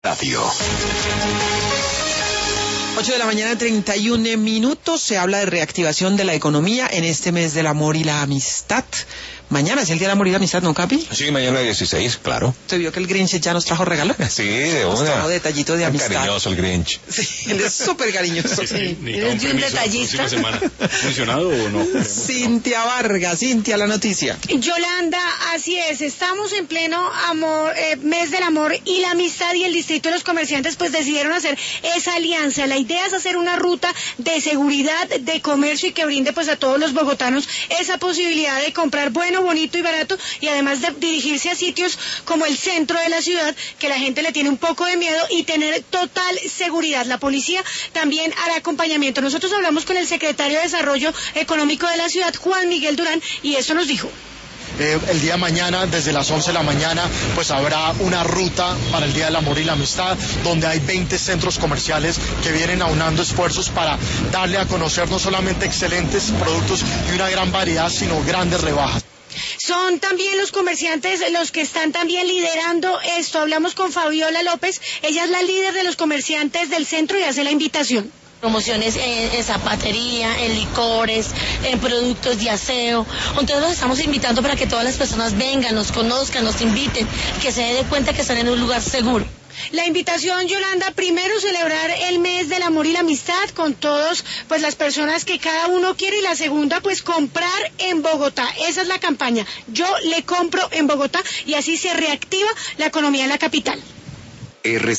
Radio. 8 de la mañana, 31 minutos. Se habla de reactivación de la economía en este mes del amor y la amistad. Mañana es el Día del Amor y la Amistad, ¿no, Capi? Sí, mañana 16, claro. ¿Usted vio que el Grinch ya nos trajo regalo? Sí, de una. Nos trajo detallito de amistad. Cariñoso el Grinch. Sí, él es súper cariñoso. Sí. ¿Eres un detallista? ¿Funcionado o no? Cintia Vargas, Cintia, la noticia. Yolanda, así es, estamos en pleno amor, mes del amor y la amistad, y el distrito de los comerciantes pues decidieron hacer esa alianza. La idea es hacer una ruta de seguridad, de comercio, y que brinde pues a todos los bogotanos esa posibilidad de comprar bueno, bonito y barato, y además de dirigirse a sitios como el centro de la ciudad, que la gente le tiene un poco de miedo, y tener total seguridad. La policía también hará acompañamiento. Nosotros hablamos con el secretario de Desarrollo Económico de la ciudad, Juan Miguel Durán, y eso nos dijo. El día de mañana, desde las 11 de la mañana, pues habrá una ruta para el Día del Amor y la Amistad, donde hay 20 centros comerciales que vienen aunando esfuerzos para darle a conocer no solamente excelentes productos y una gran variedad, sino grandes rebajas. Son también los comerciantes los que están también liderando esto. Hablamos con Fabiola López, ella es la líder de los comerciantes del centro y hace la invitación. Promociones en zapatería, en licores, en productos de aseo. Entonces los estamos invitando para que todas las personas vengan, nos conozcan, nos inviten, que se den cuenta que están en un lugar seguro. La invitación, Yolanda, primero celebrar el mes del amor y la amistad con todos, pues las personas que cada uno quiere, y la segunda, pues comprar en Bogotá. Esa es la campaña. Yo le compro en Bogotá, y así se reactiva la economía en la capital.